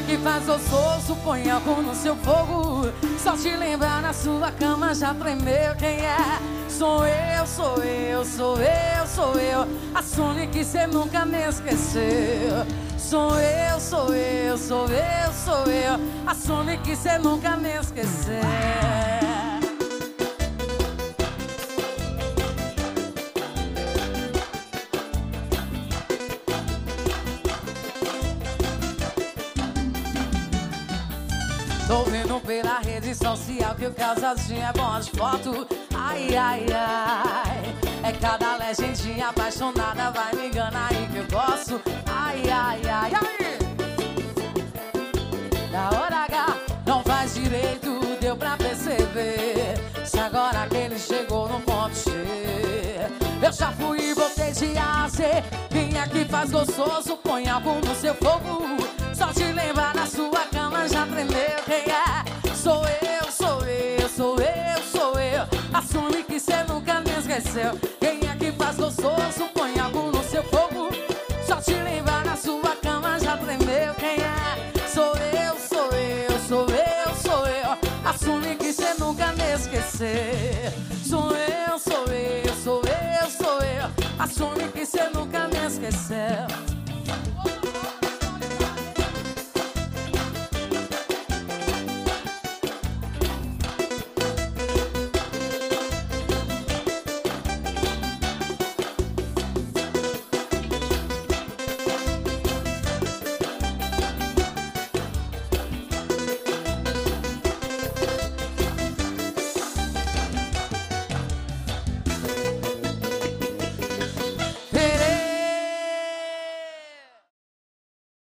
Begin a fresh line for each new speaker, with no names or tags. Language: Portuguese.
que faz gostoso, põe álcool no seu fogo. Só te lembrar na sua cama já tremeu. Quem é? Sou eu, sou eu, sou eu, sou eu. Assume que cê nunca me esqueceu. Sou eu, sou eu, sou eu, sou eu. Assume que cê nunca me esqueceu. Tô vendo pela rede social que o casalzinho é bom de foto. Ai, ai, ai. É cada legendinha apaixonada, vai me enganar aí que eu gosto. Ai, ai, ai, ai. Da hora H, não faz direito, deu pra perceber. Se agora que ele chegou no ponto G, eu já fui e voltei de A a Z. Quem é que faz gostoso, põe álcool no seu fogo. Só te lembrar na sua cama já tremeu. Quem é? Sou eu, sou eu, sou eu, sou eu. Assume que cê nunca me esqueceu. Quem é que faz gostoso, põe álcool no seu fogo. Só te lembrar na sua cama já tremeu. Quem é? Sou eu, sou eu, sou eu, sou eu. Assume que cê nunca me esqueceu. Sou eu, sou eu, sou eu, sou eu. Assume que cê nunca me esqueceu.